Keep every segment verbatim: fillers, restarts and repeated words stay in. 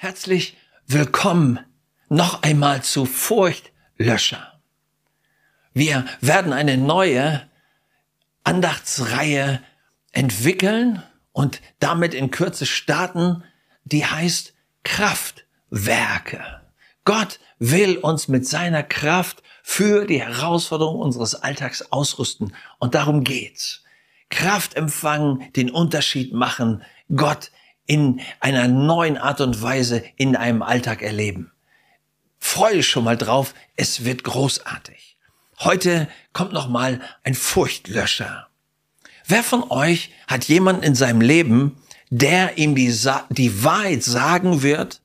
Herzlich willkommen noch einmal zu Furchtlöscher. Wir werden eine neue Andachtsreihe entwickeln und damit in Kürze starten, die heißt Kraftwerke. Gott will uns mit seiner Kraft für die Herausforderung unseres Alltags ausrüsten. Und darum geht's. Kraft empfangen, den Unterschied machen, Gott in einer neuen Art und Weise in einem Alltag erleben. Freue dich schon mal drauf, es wird großartig. Heute kommt noch mal ein Furchtlöscher. Wer von euch hat jemanden in seinem Leben, der ihm die, Sa- die Wahrheit sagen wird,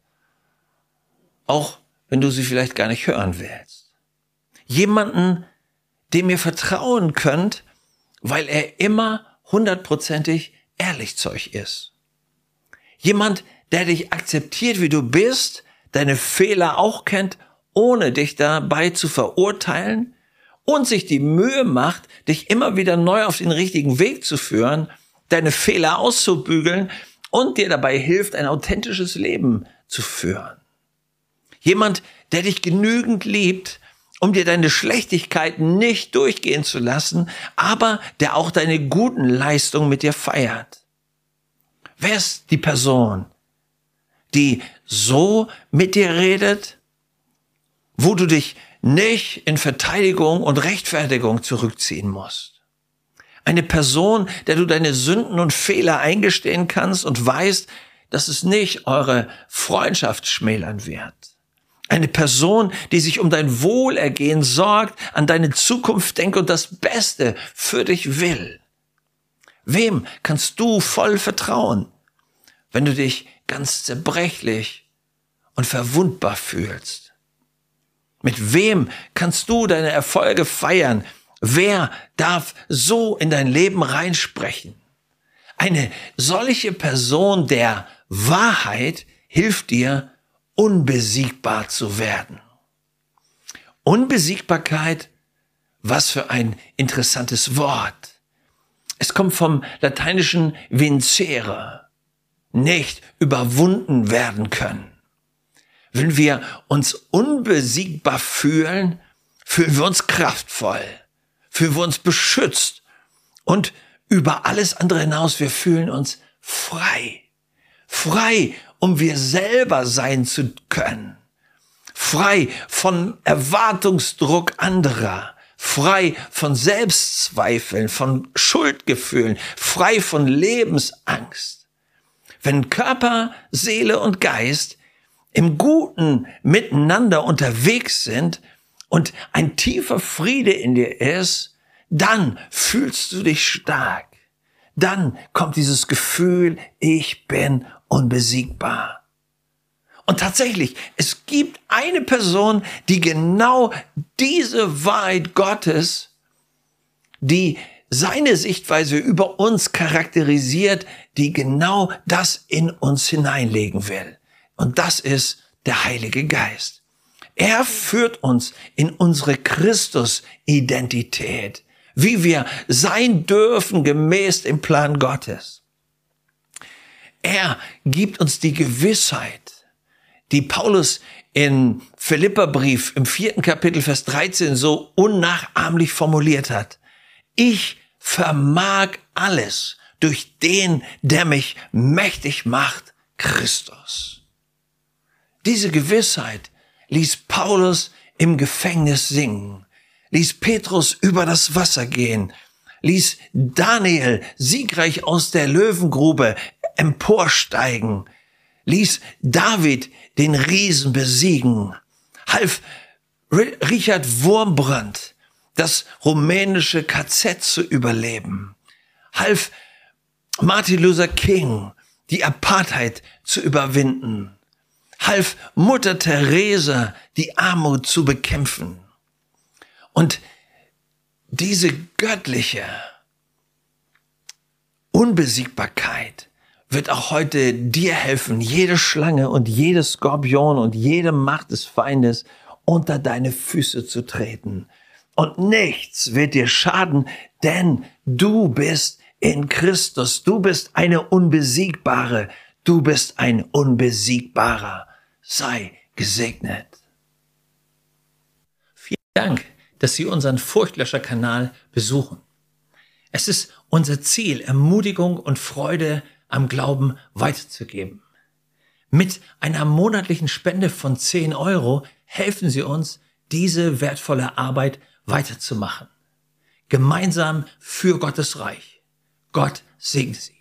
auch wenn du sie vielleicht gar nicht hören willst? Jemanden, dem ihr vertrauen könnt, weil er immer hundertprozentig ehrlich zu euch ist. Jemand, der dich akzeptiert, wie du bist, deine Fehler auch kennt, ohne dich dabei zu verurteilen und sich die Mühe macht, dich immer wieder neu auf den richtigen Weg zu führen, deine Fehler auszubügeln und dir dabei hilft, ein authentisches Leben zu führen. Jemand, der dich genügend liebt, um dir deine Schlechtigkeiten nicht durchgehen zu lassen, aber der auch deine guten Leistungen mit dir feiert. Wer ist die Person, die so mit dir redet, wo du dich nicht in Verteidigung und Rechtfertigung zurückziehen musst? Eine Person, der du deine Sünden und Fehler eingestehen kannst und weißt, dass es nicht eure Freundschaft schmälern wird. Eine Person, die sich um dein Wohlergehen sorgt, an deine Zukunft denkt und das Beste für dich will. Wem kannst du voll vertrauen, wenn du dich ganz zerbrechlich und verwundbar fühlst? Mit wem kannst du deine Erfolge feiern? Wer darf so in dein Leben reinsprechen? Eine solche Person der Wahrheit hilft dir, unbesiegbar zu werden. Unbesiegbarkeit, was für ein interessantes Wort. Es kommt vom lateinischen vincere, nicht überwunden werden können. Wenn wir uns unbesiegbar fühlen, fühlen wir uns kraftvoll, fühlen wir uns beschützt und über alles andere hinaus, wir fühlen uns frei. Frei, um wir selber sein zu können. Frei von Erwartungsdruck anderer. Frei von Selbstzweifeln, von Schuldgefühlen. Frei von Lebensangst. Wenn Körper, Seele und Geist im Guten miteinander unterwegs sind und ein tiefer Friede in dir ist, dann fühlst du dich stark. Dann kommt dieses Gefühl, ich bin unbesiegbar. Und tatsächlich, es gibt eine Person, die genau diese Wahrheit Gottes, die seine Sichtweise über uns charakterisiert, die genau das in uns hineinlegen will. Und das ist der Heilige Geist. Er führt uns in unsere Christus-Identität, wie wir sein dürfen gemäß dem Plan Gottes. Er gibt uns die Gewissheit, die Paulus in Philipperbrief im vierten Kapitel Vers dreizehn so unnachahmlich formuliert hat. Ich vermag alles durch den, der mich mächtig macht, Christus. Diese Gewissheit ließ Paulus im Gefängnis singen, ließ Petrus über das Wasser gehen, ließ Daniel siegreich aus der Löwengrube emporsteigen, ließ David den Riesen besiegen, half Richard Wurmbrand das rumänische K Z zu überleben, half Martin Luther King die Apartheid zu überwinden, half Mutter Teresa die Armut zu bekämpfen. Und diese göttliche Unbesiegbarkeit wird auch heute dir helfen, jede Schlange und jede Skorpion und jede Macht des Feindes unter deine Füße zu treten. Und nichts wird dir schaden, denn du bist in Christus. Du bist eine Unbesiegbare. Du bist ein Unbesiegbarer. Sei gesegnet. Vielen Dank, dass Sie unseren Furchtlöscher-Kanal besuchen. Es ist unser Ziel, Ermutigung und Freude am Glauben weiterzugeben. Mit einer monatlichen Spende von zehn Euro helfen Sie uns, diese wertvolle Arbeit weiterzumachen. Gemeinsam für Gottes Reich. Gott segne Sie.